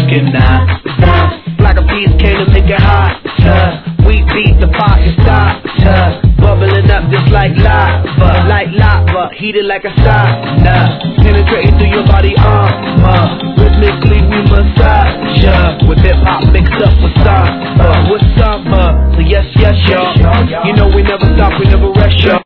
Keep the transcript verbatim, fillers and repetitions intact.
cooking now. Black of peas came to make it hot. We beat the pot to stop. Bubbling up just like lava, like lava, heated like a sauna. Penetrating through your body armor. Rhythmically we massage ya. With hip hop mixed up with samba, with samba. So yes, yes, y'all. You know we never stop, we never rest, y'all.